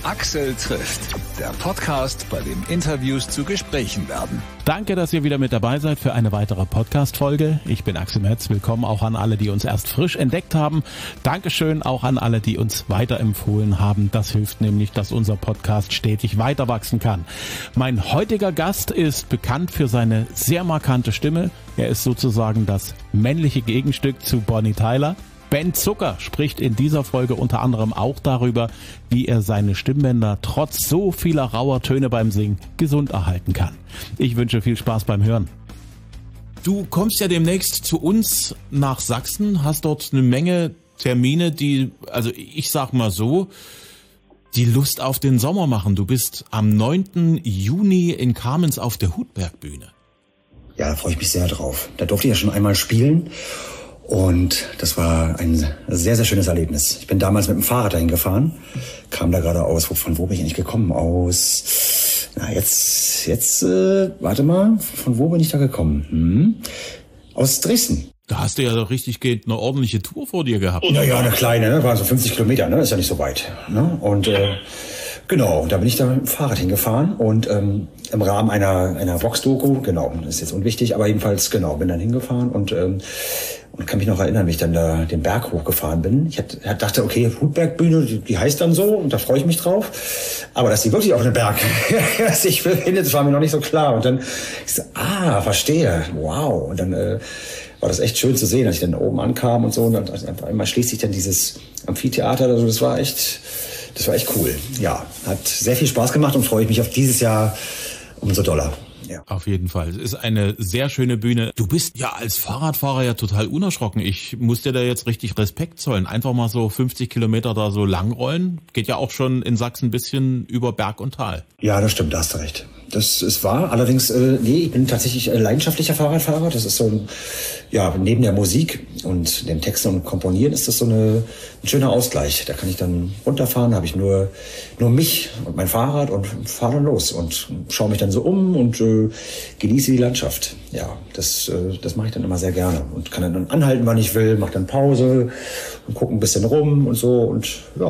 Axel trifft, der Podcast, bei dem Interviews zu Gesprächen werden. Danke, dass ihr wieder mit dabei seid für eine weitere Podcast-Folge. Ich bin Axel Metz. Willkommen auch an alle, die uns erst frisch entdeckt haben. Dankeschön auch an alle, die uns weiterempfohlen haben. Das hilft nämlich, dass unser Podcast stetig weiter wachsen kann. Mein heutiger Gast ist bekannt für seine sehr markante Stimme. Er ist sozusagen das männliche Gegenstück zu Bonnie Tyler. Ben Zucker spricht in dieser Folge unter anderem auch darüber, wie er seine Stimmbänder trotz so vieler rauer Töne beim Singen gesund erhalten kann. Ich wünsche viel Spaß beim Hören. Du kommst ja demnächst zu uns nach Sachsen, hast dort eine Menge Termine, die, also ich sag mal so, die Lust auf den Sommer machen. Du bist am 9. Juni in Kamenz auf der Hutbergbühne. Ja, da freue ich mich sehr drauf. Da durfte ich ja schon einmal spielen. Und das war ein sehr, sehr schönes Erlebnis. Ich bin damals mit dem Fahrrad dahin gefahren, kam da gerade aus, von wo bin ich eigentlich gekommen? Warte mal, von wo bin ich da gekommen? Aus Dresden. Da hast du ja doch richtig eine ordentliche Tour vor dir gehabt. Naja, eine kleine, ne? War so 50 Kilometer, ne? Ist ja nicht so weit. Ne? Und genau, da bin ich da mit dem Fahrrad hingefahren und im Rahmen einer Vox-Doku, genau, das ist jetzt unwichtig, aber jedenfalls, genau, bin dann hingefahren und kann mich noch erinnern, wie ich dann da den Berg hochgefahren bin. Ich dachte, okay, Hutbergbühne, die heißt dann so und da freue ich mich drauf. Aber dass die wirklich auf den Berg sich befindet, das war mir noch nicht so klar. Und dann, ich so, verstehe, wow. Und dann war das echt schön zu sehen, als ich dann oben ankam und so. Und dann einfach einmal schließt sich dann dieses Amphitheater, also das war echt cool. Ja, hat sehr viel Spaß gemacht und freue ich mich auf dieses Jahr umso doller. Ja. Auf jeden Fall. Es ist eine sehr schöne Bühne. Du bist ja als Fahrradfahrer ja total unerschrocken. Ich muss dir da jetzt richtig Respekt zollen. Einfach mal so 50 Kilometer da so lang rollen. Geht ja auch schon in Sachsen ein bisschen über Berg und Tal. Ja, das stimmt, da hast du recht. Das ist wahr. Allerdings, ich bin tatsächlich leidenschaftlicher Fahrradfahrer. Das ist so neben der Musik und dem Texten und Komponieren ist das so ein schöner Ausgleich. Da kann ich dann runterfahren, habe ich nur mich und mein Fahrrad und fahre dann los und schaue mich dann so um und genieße die Landschaft. Ja, das mache ich dann immer sehr gerne und kann dann anhalten, wann ich will, mache dann Pause und gucke ein bisschen rum und so und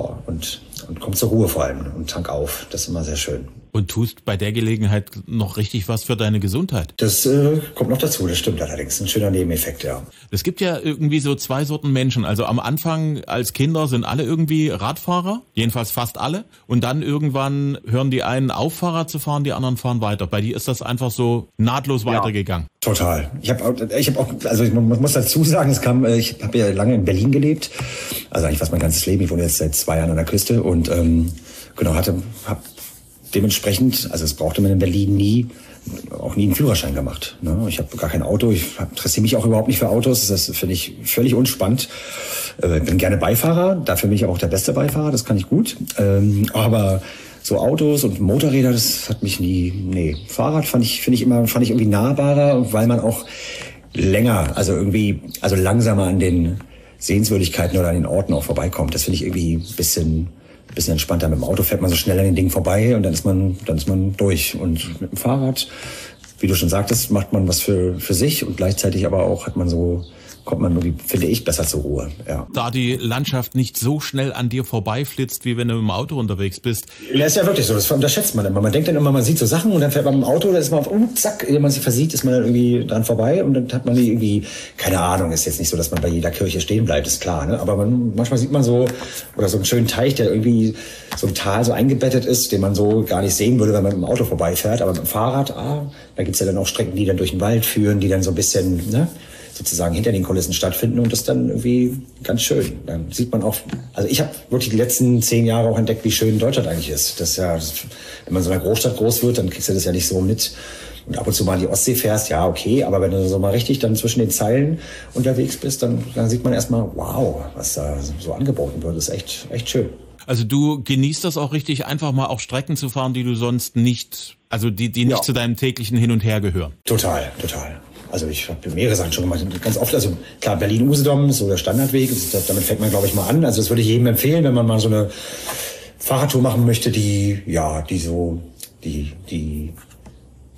komme zur Ruhe vor allem und tank auf. Das ist immer sehr schön. Und tust bei der Gelegenheit noch richtig was für deine Gesundheit. Das kommt noch dazu, das stimmt allerdings. Ein schöner Nebeneffekt, ja. Es gibt ja irgendwie so zwei Sorten Menschen. Also am Anfang als Kinder sind alle irgendwie Radfahrer, jedenfalls fast alle. Und dann irgendwann hören die einen auf, Fahrrad zu fahren, die anderen fahren weiter. Bei dir ist das einfach so nahtlos weitergegangen. Total. Ich habe auch, also man muss dazu sagen, ich habe ja lange in Berlin gelebt. Also eigentlich fast mein ganzes Leben. Ich wohne jetzt seit 2 Jahren an der Küste und habe dementsprechend, also es brauchte man in Berlin auch nie einen Führerschein gemacht. Ne? Ich habe gar kein Auto, ich interessiere mich auch überhaupt nicht für Autos, das finde ich völlig unspannend. Bin gerne Beifahrer, dafür bin ich auch der beste Beifahrer, das kann ich gut. Aber so Autos und Motorräder, das hat mich Fahrrad fand ich irgendwie nahbarer, weil man auch länger, also langsamer an den Sehenswürdigkeiten oder an den Orten auch vorbeikommt. Das finde ich irgendwie ein bisschen entspannter. Mit dem Auto fährt man so schnell an den Dingen vorbei und dann ist man durch. Und mit dem Fahrrad, wie du schon sagtest, macht man was für sich und gleichzeitig aber auch kommt man irgendwie, finde ich, besser zur Ruhe. Ja. Da die Landschaft nicht so schnell an dir vorbeiflitzt, wie wenn du im Auto unterwegs bist. Ja, ist ja wirklich so. Das unterschätzt man immer. Man denkt dann immer, man sieht so Sachen und dann fährt man im Auto, da ist man auf, zack, ehe man sich versieht, ist man dann irgendwie dran vorbei und dann hat man irgendwie, keine Ahnung, ist jetzt nicht so, dass man bei jeder Kirche stehen bleibt, ist klar, ne? Aber manchmal sieht man so, oder so einen schönen Teich, der irgendwie so im Tal so eingebettet ist, den man so gar nicht sehen würde, wenn man mit dem Auto vorbeifährt. Aber mit dem Fahrrad, da gibt's ja dann auch Strecken, die dann durch den Wald führen, die dann so ein bisschen, ne, sozusagen hinter den Kulissen stattfinden und das ist dann irgendwie ganz schön. Dann sieht man auch, also ich habe wirklich die letzten 10 Jahre auch entdeckt, wie schön Deutschland eigentlich ist. Das ist ja, wenn man so in einer Großstadt groß wird, dann kriegst du das ja nicht so mit. Und ab und zu mal in die Ostsee fährst, ja okay, aber wenn du so mal richtig dann zwischen den Zeilen unterwegs bist, dann sieht man erstmal, wow, was da so angeboten wird. Das ist echt schön. Also du genießt das auch richtig, einfach mal auch Strecken zu fahren, die du sonst nicht, also die nicht zu deinem täglichen Hin und Her gehören. Total. Also ich habe mehrere Sachen schon gemacht, ganz oft, also klar, Berlin-Usedom ist so der Standardweg, damit fängt man, glaube ich, mal an. Also das würde ich jedem empfehlen, wenn man mal so eine Fahrradtour machen möchte, die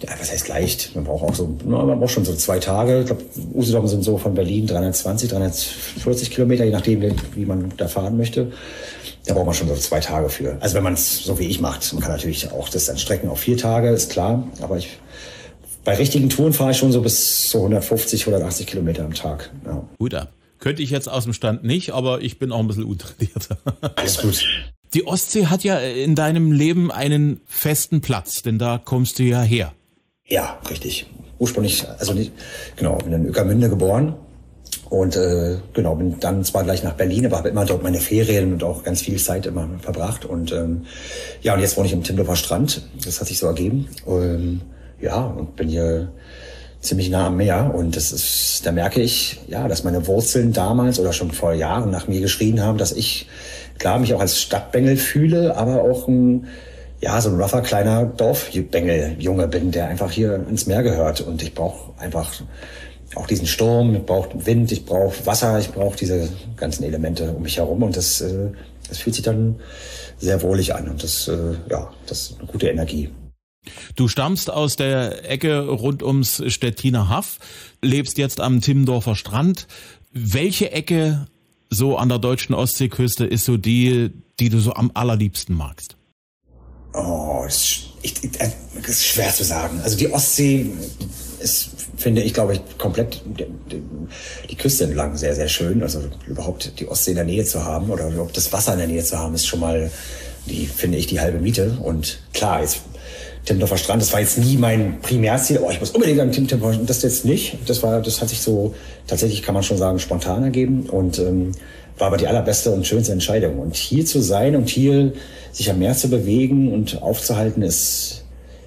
ja, was heißt leicht? Man braucht schon so 2 Tage. Ich glaube, Usedom sind so von Berlin 320, 340 Kilometer, je nachdem, wie man da fahren möchte. Da braucht man schon so 2 Tage für. Also wenn man es so wie ich macht. Man kann natürlich auch das dann strecken auf 4 Tage, ist klar. Aber bei richtigen Touren fahre ich schon so bis so 150, 180 Kilometer am Tag. Ja. Gut ab. Könnte ich jetzt aus dem Stand nicht, aber ich bin auch ein bisschen untrainiert. Alles gut. Die Ostsee hat ja in deinem Leben einen festen Platz, denn da kommst du ja her. Ja, richtig. Ursprünglich, bin in Ueckermünde geboren und bin dann zwar gleich nach Berlin, aber habe immer dort meine Ferien und auch ganz viel Zeit immer verbracht. Und und jetzt wohne ich im Timmendorfer Strand. Das hat sich so ergeben. Und bin hier ziemlich nah am Meer und da merke ich, ja, dass meine Wurzeln damals oder schon vor Jahren nach mir geschrien haben, dass ich, klar, mich auch als Stadtbengel fühle, aber auch so ein rougher kleiner Dorfbengel-Junge bin, der einfach hier ins Meer gehört. Und ich brauche einfach auch diesen Sturm, ich brauche Wind, ich brauche Wasser, ich brauche diese ganzen Elemente um mich herum und das fühlt sich dann sehr wohlig an und das ist eine gute Energie. Du stammst aus der Ecke rund ums Stettiner Haff, lebst jetzt am Timmendorfer Strand. Welche Ecke so an der deutschen Ostseeküste ist so die du so am allerliebsten magst? Oh, das ist schwer zu sagen. Also die Ostsee ist, finde ich, glaube ich, komplett die Küste entlang sehr, sehr schön. Also überhaupt die Ostsee in der Nähe zu haben oder überhaupt das Wasser in der Nähe zu haben, ist schon mal, finde ich, die halbe Miete. Und klar, jetzt Timmendorfer Strand, das war jetzt nie mein Primärziel. Ich muss unbedingt an Timmendorfer, das jetzt nicht. Das hat sich so, tatsächlich kann man schon sagen, spontan ergeben und war aber die allerbeste und schönste Entscheidung. Und hier zu sein und hier sich am Meer zu bewegen und aufzuhalten, es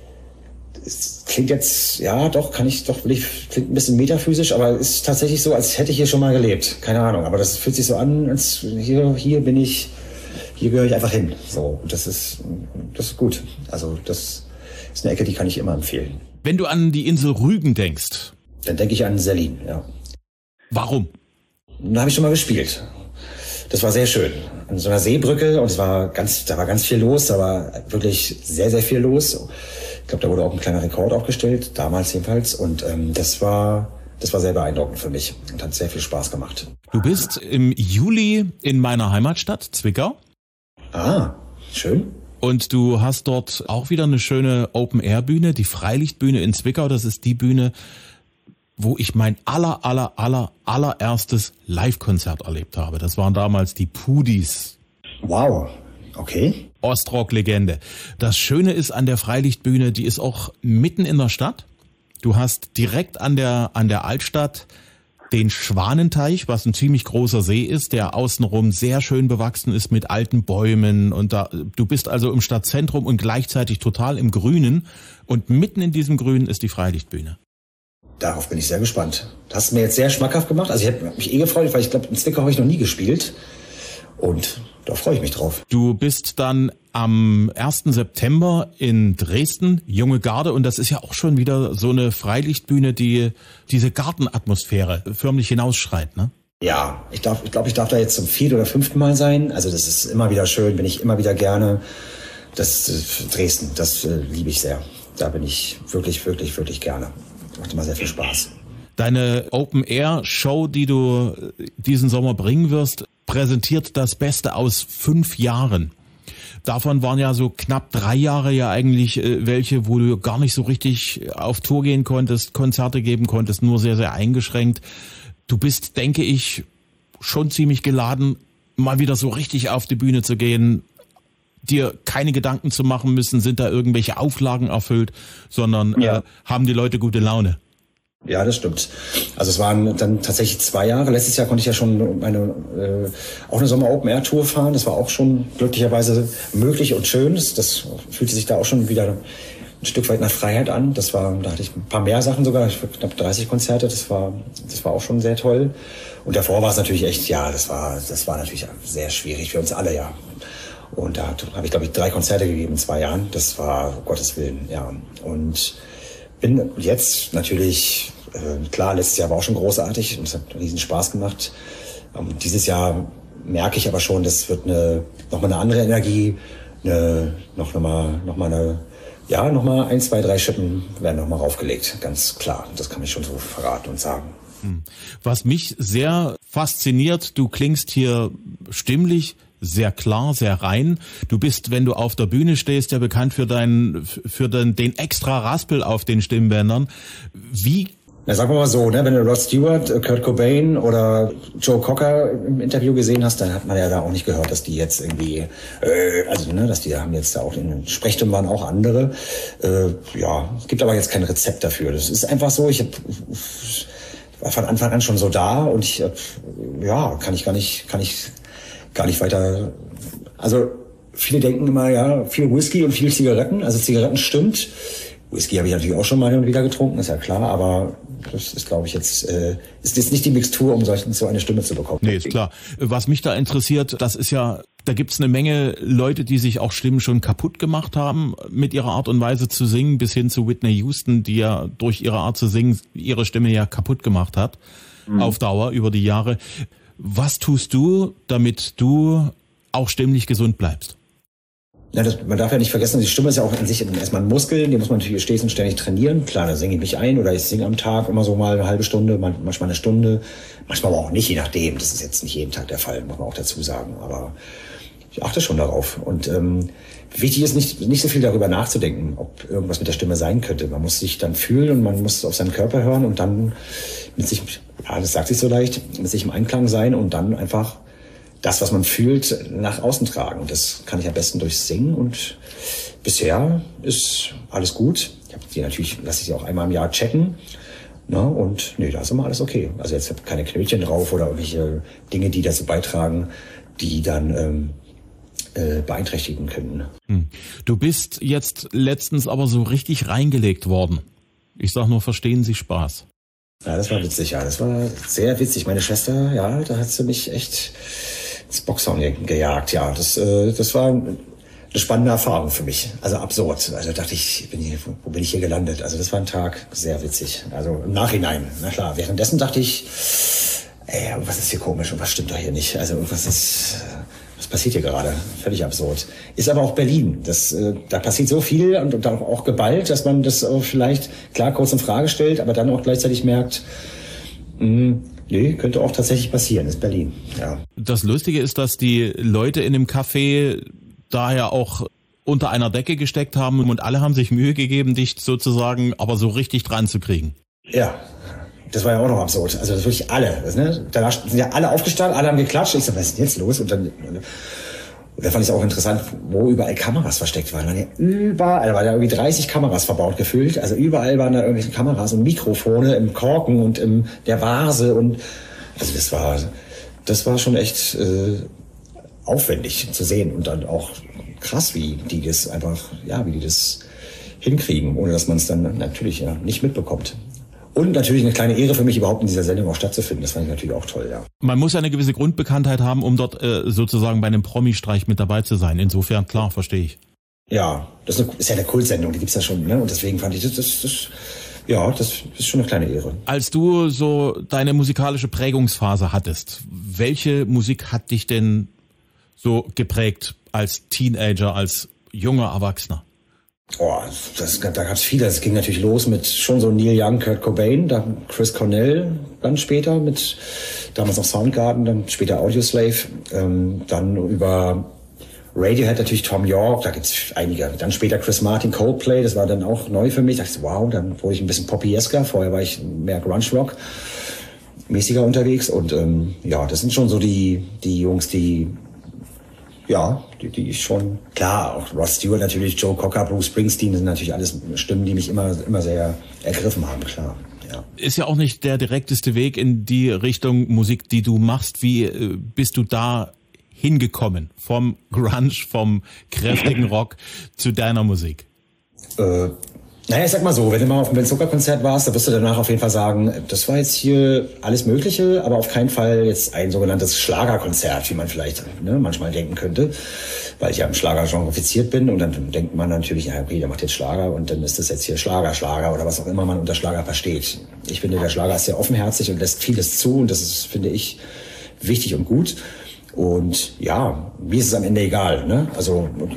klingt jetzt, klingt ein bisschen metaphysisch, aber es ist tatsächlich so, als hätte ich hier schon mal gelebt. Keine Ahnung, aber das fühlt sich so an, als hier bin ich, hier gehöre ich einfach hin. So, und das ist gut. Also das ist eine Ecke, die kann ich immer empfehlen. Wenn du an die Insel Rügen denkst, dann denke ich an Sellin, ja. Warum? Da habe ich schon mal gespielt. Das war sehr schön. An so einer Seebrücke und da war ganz viel los, da war wirklich sehr, sehr viel los. Ich glaube, da wurde auch ein kleiner Rekord aufgestellt, damals jedenfalls. Und das war sehr beeindruckend für mich und hat sehr viel Spaß gemacht. Du bist im Juli in meiner Heimatstadt, Zwickau. Ah, schön. Und du hast dort auch wieder eine schöne Open-Air-Bühne, die Freilichtbühne in Zwickau. Das ist die Bühne, wo ich mein allererstes Live-Konzert erlebt habe. Das waren damals die Pudis. Wow, okay. Ostrock-Legende. Das Schöne ist an der Freilichtbühne, die ist auch mitten in der Stadt. Du hast direkt an der Altstadt den Schwanenteich, was ein ziemlich großer See ist, der außenrum sehr schön bewachsen ist mit alten Bäumen. Und du bist also im Stadtzentrum und gleichzeitig total im Grünen. Und mitten in diesem Grünen ist die Freilichtbühne. Darauf bin ich sehr gespannt. Das hast du mir jetzt sehr schmackhaft gemacht. Also ich habe mich gefreut, weil ich glaube, in Zwickau habe ich noch nie gespielt. Und da freue ich mich drauf. Du bist dann am 1. September in Dresden, Junge Garde. Und das ist ja auch schon wieder so eine Freilichtbühne, die diese Gartenatmosphäre förmlich hinausschreit, ne? Ja, ich glaube, ich darf da jetzt zum 4. oder 5. Mal sein. Also das ist immer wieder schön, bin ich immer wieder gerne. Dresden, das liebe ich sehr. Da bin ich wirklich, wirklich, wirklich gerne. Macht immer sehr viel Spaß. Deine Open-Air-Show, die du diesen Sommer bringen wirst, präsentiert das Beste aus 5 Jahren. Davon waren ja so knapp 3 Jahre ja eigentlich welche, wo du gar nicht so richtig auf Tour gehen konntest, Konzerte geben konntest, nur sehr, sehr eingeschränkt. Du bist, denke ich, schon ziemlich geladen, mal wieder so richtig auf die Bühne zu gehen, dir keine Gedanken zu machen müssen, sind da irgendwelche Auflagen erfüllt, sondern haben die Leute gute Laune. Ja, das stimmt. Also es waren dann tatsächlich 2 Jahre. Letztes Jahr konnte ich ja schon auch eine Sommer-Open-Air-Tour fahren. Das war auch schon glücklicherweise möglich und schön. Das fühlte sich da auch schon wieder ein Stück weit nach Freiheit an. Da hatte ich ein paar mehr Sachen sogar, knapp 30 Konzerte. Das war auch schon sehr toll. Und davor war es natürlich echt, das war natürlich sehr schwierig für uns alle, ja. Und da habe ich, glaube ich, 3 Konzerte gegeben in 2 Jahren. Das war, um Gottes Willen, ja. Und bin jetzt natürlich, klar, letztes Mal war auch schon großartig und es hat einen riesen Spaß gemacht. Dieses Jahr merke ich aber schon, das wird nochmal eine andere Energie, nochmal eine Ja, nochmal 1, 2, 3 Schippen werden nochmal raufgelegt, ganz klar. Das kann ich schon so verraten und sagen. Was mich sehr fasziniert, du klingst hier stimmlich sehr klar, sehr rein. Du bist, wenn du auf der Bühne stehst, ja bekannt für den extra Raspel auf den Stimmbändern. Wie? Na, sagen wir mal so, ne, wenn du Rod Stewart, Kurt Cobain oder Joe Cocker im Interview gesehen hast, dann hat man ja da auch nicht gehört, dass die jetzt irgendwie, dass die haben jetzt da auch in den Sprechstimmen waren auch andere. Es gibt aber jetzt kein Rezept dafür. Das ist einfach so, ich war von Anfang an schon so da und kann ich gar nicht weiter, also viele denken immer, ja, viel Whisky und viel Zigaretten, also Zigaretten stimmt. Whisky habe ich natürlich auch schon mal hin und wieder getrunken, ist ja klar, aber das ist, glaube ich, ist jetzt nicht die Mixtur, um so eine Stimme zu bekommen. Nee, ist klar. Was mich da interessiert, das ist ja, da gibt's eine Menge Leute, die sich auch Stimmen schon kaputt gemacht haben mit ihrer Art und Weise zu singen, bis hin zu Whitney Houston, die ja durch ihre Art zu singen ihre Stimme ja kaputt gemacht hat, auf Dauer, über die Jahre. Was tust du, damit du auch stimmlich gesund bleibst? Ja, man darf ja nicht vergessen, die Stimme ist ja auch an sich erstmal ein Muskel, den muss man natürlich stets und ständig trainieren. Klar, da singe ich mich ein oder ich singe am Tag immer so mal eine halbe Stunde, manchmal eine Stunde, manchmal aber auch nicht, je nachdem. Das ist jetzt nicht jeden Tag der Fall, muss man auch dazu sagen. Aber ich achte schon darauf. Und wichtig ist nicht so viel darüber nachzudenken, ob irgendwas mit der Stimme sein könnte. Man muss sich dann fühlen und man muss auf seinen Körper hören und dann mit sich, ja, das sagt sich so leicht, mit sich im Einklang sein und dann einfach das, was man fühlt, nach außen tragen. Und das kann ich am besten durchs Singen. Und bisher ist alles gut. Lasse ich die auch einmal im Jahr checken. Na, und da ist immer alles okay. Also jetzt habe ich keine Knötchen drauf oder irgendwelche Dinge, die dazu beitragen, die dann beeinträchtigen können. Du bist jetzt letztens aber so richtig reingelegt worden. Ich sag nur, verstehen Sie Spaß? Ja, das war witzig, ja. Das war sehr witzig. Meine Schwester, ja, da hat sie mich echt ins Boxhorn gejagt, ja. Das war eine spannende Erfahrung für mich. Also absurd. Also dachte ich, wo bin ich hier gelandet? Also das war ein Tag sehr witzig. Also im Nachhinein, na klar. Währenddessen dachte ich, was ist hier komisch und was stimmt da hier nicht? Also was passiert hier gerade? Völlig absurd. Ist aber auch Berlin. Da passiert so viel und dann auch geballt, dass man das auch vielleicht klar kurz in Frage stellt, aber dann auch gleichzeitig merkt, könnte auch tatsächlich passieren. Ist Berlin, ja. Das Lustige ist, dass die Leute in dem Café daher auch unter einer Decke gesteckt haben und alle haben sich Mühe gegeben, dich sozusagen aber so richtig dran zu kriegen. Ja. Das war ja auch noch absurd. Also das wirklich alle. Danach sind ja alle aufgestanden, alle haben geklatscht. Ich so, was ist denn jetzt los? Und dann fand ich es auch interessant, wo überall Kameras versteckt waren. Da waren ja irgendwie 30 Kameras verbaut gefühlt. Also überall waren da irgendwelche Kameras und Mikrofone im Korken und in der Vase. Und also das war schon echt aufwendig zu sehen. Und dann auch krass, wie die das hinkriegen, ohne dass man es dann natürlich nicht mitbekommt. Und natürlich eine kleine Ehre für mich, überhaupt in dieser Sendung auch stattzufinden. Das fand ich natürlich auch toll, ja. Man muss eine gewisse Grundbekanntheit haben, um dort sozusagen bei einem Promi-Streich mit dabei zu sein. Insofern, klar, verstehe ich. Ja, das ist ja eine Kultsendung, die gibt's ja schon, ne? Und deswegen fand ich, das ist schon eine kleine Ehre. Als du so deine musikalische Prägungsphase hattest, welche Musik hat dich denn so geprägt als Teenager, als junger Erwachsener? Da gab's viele. Das ging natürlich los mit schon so Neil Young, Kurt Cobain, dann Chris Cornell, dann später mit damals noch Soundgarden, dann später Audioslave, dann über Radiohead natürlich Tom York, da gibt's einige. Dann später Chris Martin, Coldplay, das war dann auch neu für mich. Da dachte ich, wow, dann wurde ich ein bisschen poppiesker. Vorher war ich mehr Grunge-Rock mäßiger unterwegs und das sind schon so die Jungs, die ich schon, klar, auch Rod Stewart natürlich, Joe Cocker, Bruce Springsteen, das sind natürlich alles Stimmen, die mich immer sehr ergriffen haben, klar. Ja. Ist ja auch nicht der direkteste Weg in die Richtung Musik, die du machst. Wie bist du da hingekommen? Vom Grunge, vom kräftigen Rock zu deiner Musik? Ich sag mal so, wenn du mal auf einem Ben Zucker-Konzert warst, da wirst du danach auf jeden Fall sagen, das war jetzt hier alles Mögliche, aber auf keinen Fall jetzt ein sogenanntes Schlagerkonzert, wie man vielleicht manchmal denken könnte, weil ich ja im Schlagergenre offiziert bin und dann denkt man natürlich, okay, der macht jetzt Schlager und dann ist das jetzt hier Schlager oder was auch immer man unter Schlager versteht. Ich finde, der Schlager ist sehr offenherzig und lässt vieles zu und das ist, finde ich, wichtig und gut. Und ja, mir ist es am Ende egal, ne? Also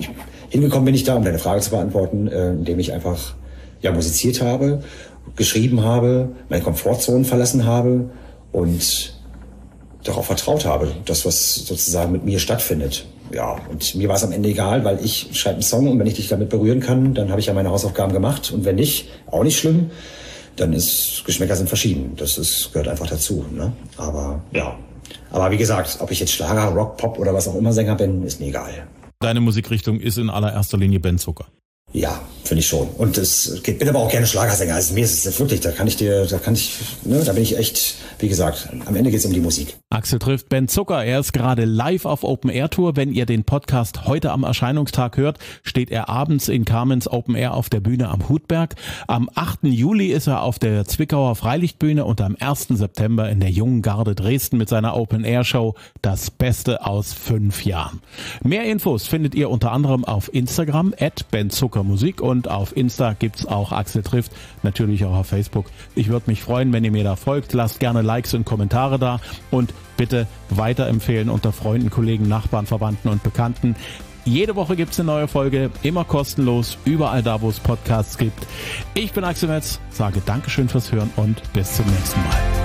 hingekommen bin ich da, um deine Frage zu beantworten, indem ich einfach musiziert habe, geschrieben habe, meine Komfortzonen verlassen habe und darauf vertraut habe, dass was sozusagen mit mir stattfindet. Ja, und mir war es am Ende egal, weil ich schreibe einen Song und wenn ich dich damit berühren kann, dann habe ich ja meine Hausaufgaben gemacht und wenn nicht, auch nicht schlimm, dann ist, Geschmäcker sind verschieden. Gehört einfach dazu, ne? Aber wie gesagt, ob ich jetzt Schlager, Rock, Pop oder was auch immer Sänger bin, ist mir egal. Deine Musikrichtung ist in allererster Linie Ben Zucker. Ja, finde ich schon. Und bin aber auch gerne Schlagersänger. Also mir ist es wirklich, da bin ich echt, wie gesagt, am Ende geht es um die Musik. Axel trifft Ben Zucker. Er ist gerade live auf Open Air Tour. Wenn ihr den Podcast heute am Erscheinungstag hört, steht er abends in Kamenz Open Air auf der Bühne am Hutberg. Am 8. Juli ist er auf der Zwickauer Freilichtbühne und am 1. September in der Jungen Garde Dresden mit seiner Open Air Show Das Beste aus 5 Jahren. Mehr Infos findet ihr unter anderem auf Instagram @benzuckermusik und auf Insta gibt's auch Axel trifft, natürlich auch auf Facebook. Ich würde mich freuen, wenn ihr mir da folgt. Lasst gerne Likes und Kommentare da und bitte weiterempfehlen unter Freunden, Kollegen, Nachbarn, Verwandten und Bekannten. Jede Woche gibt's eine neue Folge, immer kostenlos, überall da, wo es Podcasts gibt. Ich bin Axel Metz, sage Dankeschön fürs Hören und bis zum nächsten Mal.